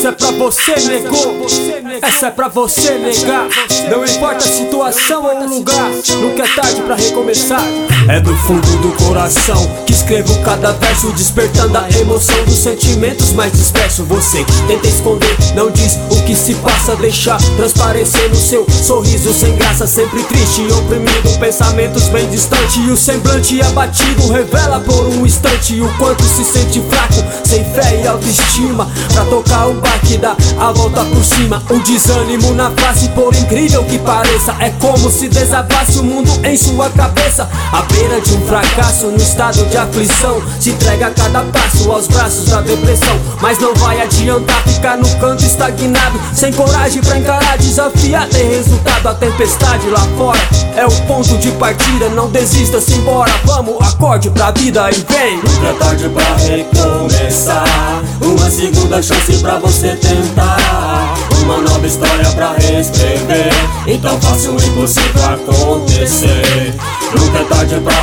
Essa é pra você, negou. Essa é pra você negar. Não importa a situação ou o lugar, nunca é tarde pra recomeçar. É do fundo do coração que escrevo cada verso, despertando a emoção dos sentimentos mais dispersos. Você tenta esconder, não diz o que se passa, deixa transparecer no seu sorriso sem graça. Sempre triste e oprimido, pensamentos bem distantes, e o semblante abatido revela por um instante o quanto se sente fraco, sem fé e autoestima. Pra tocar o baque, dá a volta por cima. O desânimo na face, por incrível que pareça, é como se desabasse o mundo em sua cabeça. À beira de um fracasso, no estado de aflição, se entrega a cada passo aos braços da depressão. Mas não vai adiantar ficar no canto estagnado, sem coragem pra encarar, desafiar, ter resultado. A tempestade lá fora é o ponto de partida, não desista, simbora. Vamos, acorde pra vida e vem. Nunca é tarde pra recomeçar, uma segunda chance pra você tentar, uma nova história pra reescrever, então faça o impossível acontecer. Nunca é tarde pra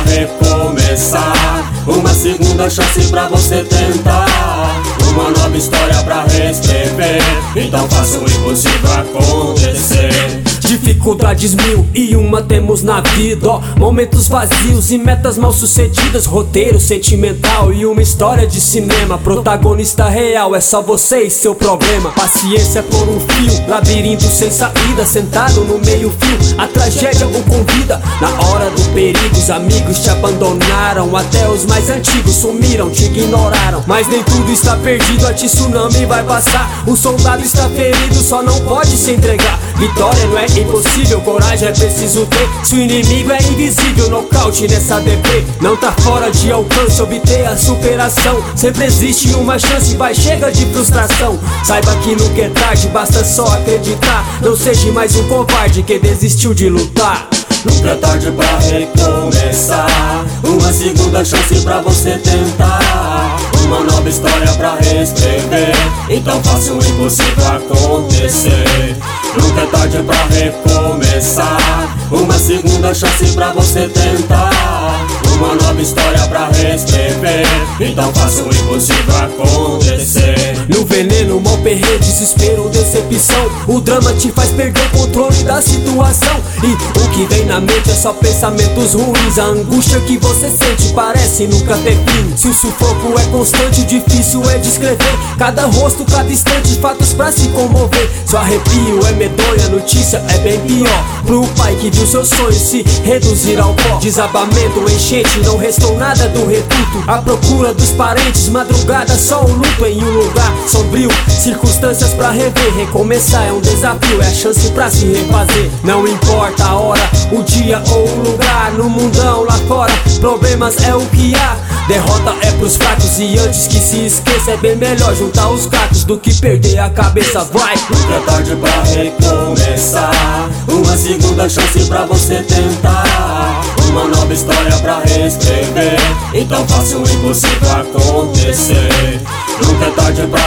recomeçar, uma segunda chance pra você tentar, uma nova história pra reescrever, então faça o impossível acontecer. Dificuldades mil e uma temos na vida, ó, momentos vazios e metas mal sucedidas, roteiro sentimental e uma história de cinema. Protagonista real é só você e seu problema. Paciência por um fio, labirinto sem saída, sentado no meio fio, a tragédia o convida. Na hora do perigo os amigos te abandonaram, até os mais antigos sumiram, te ignoraram. Mas nem tudo está perdido, a tsunami vai passar. O soldado está ferido, só não pode se entregar. Vitória não é impossível, coragem é preciso ter. Se o inimigo é invisível, nocaute nessa DP. Não tá fora de alcance obter a superação. Sempre existe uma chance, vai, chega de frustração. Saiba que nunca é tarde, basta só acreditar. Não seja mais um covarde que desistiu de lutar. Nunca é tarde pra recomeçar, uma segunda chance pra você tentar, uma nova história pra reescrever, então faça o impossível acontecer. Nunca é tarde pra recomeçar, uma segunda chance pra você tentar, uma nova história pra reescrever, então faça o impossível acontecer. No veneno, mal perder, desespero, decepção, o drama te faz perder o controle da situação. E o que vem na mente é só pensamentos ruins, a angústia que você sente parece nunca ter fim. Se o sufoco é constante, difícil é descrever cada rosto, cada instante, fatos pra se comover. Seu arrepio é medonho, a notícia é bem pior pro pai que viu seus sonhos se reduzir ao pó. Desabamento, enchente, não restou nada do reduto, à procura dos parentes, madrugada só o luto em um lugar sombrio, circunstâncias pra rever. Recomeçar é um desafio, é a chance pra se refazer. Não importa a hora, o dia ou o lugar, no mundão lá fora, problemas é o que há. Derrota é pros fracos e antes que se esqueça, é bem melhor juntar os cacos do que perder a cabeça, vai. Nunca é tarde pra recomeçar, uma segunda chance pra você tentar, uma nova história pra reescrever, então faça o impossível acontecer. Nunca é tarde pra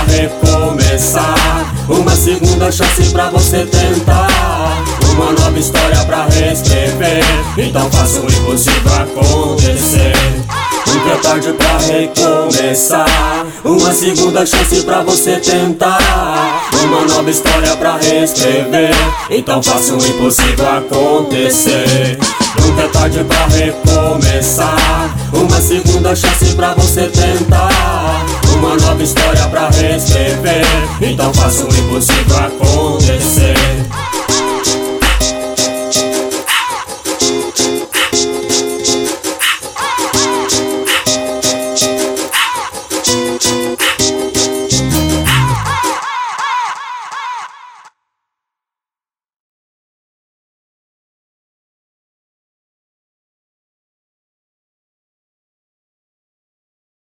recomeçar, uma segunda chance pra você tentar, uma nova história pra reescrever, então faça o impossível acontecer. Nunca é tarde pra recomeçar, uma segunda chance pra você tentar, uma nova história pra reescrever, então faça o impossível acontecer. Nunca é tarde pra recomeçar, uma segunda chance pra você tentar, uma nova história pra reescrever, então faça o impossível acontecer.